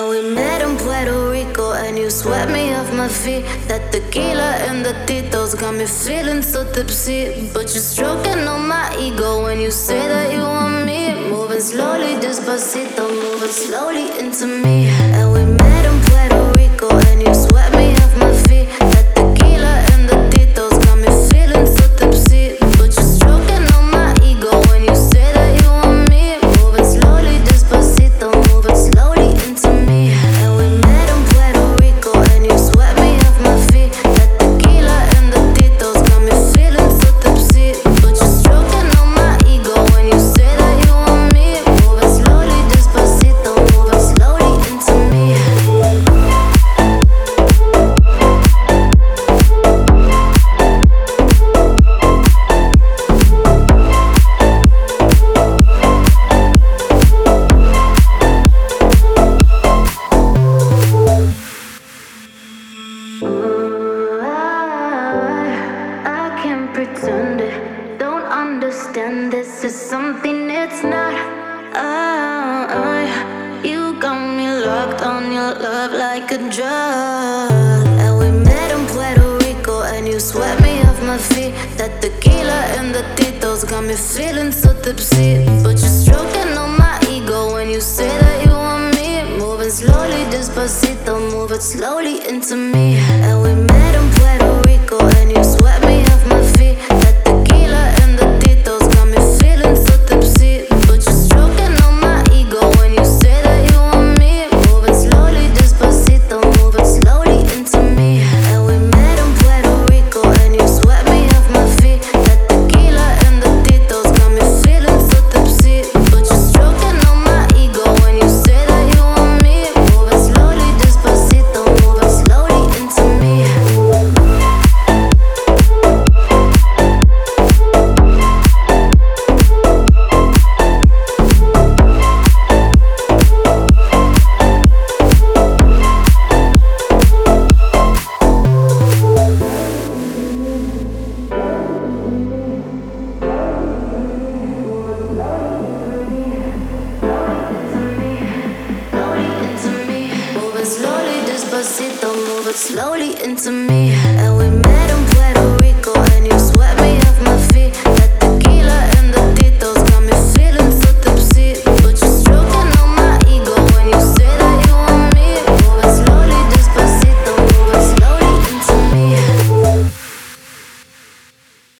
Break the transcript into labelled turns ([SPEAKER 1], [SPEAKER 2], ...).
[SPEAKER 1] And we met in Puerto Rico, and you swept me off my feet. That tequila and the titos got me feeling so tipsy. But you're stroking on my ego when you say that you want me. Moving slowly, despacito, moving slowly into me. And we met in Puerto Rico, and you swept me off my feet. That tequila and the titos got me feeling so tipsy. But you're stroking on my ego when you say that you want me. Moving slowly, despacito, moving slowly into me. And we met in Puerto Rico, and you swept me off my feet. That tequila and the titos got me feeling so tipsy. But you're stroking on my ego when you say that you want me. Moving slowly, despacito, moving slowly into me. I can't pretend it. Don't understand this is something it's not. You got me locked on your love like a drug. And we met in Puerto Rico, and you swept me off my feet. That tequila and the titos got me feeling so tipsy. But you're stroking on my ego when you say that you want me. Moving slowly, despacito, moving slowly into me. And we met in Puerto Rico, and you swept me off my feet. That tequila and the titos got me feeling so tipsy. But you're stroking on my ego when you say that you want me. Moving slowly, despacito, moving slowly into me. And we met in Puerto Rico, and you swept me off my feet. That tequila and the titos got me feeling so tipsy. But you're stroking on my ego when you say that you want me. Moving slowly, despacito, moving slowly into me. Moving slowly, despacito, moving slowly into me. And we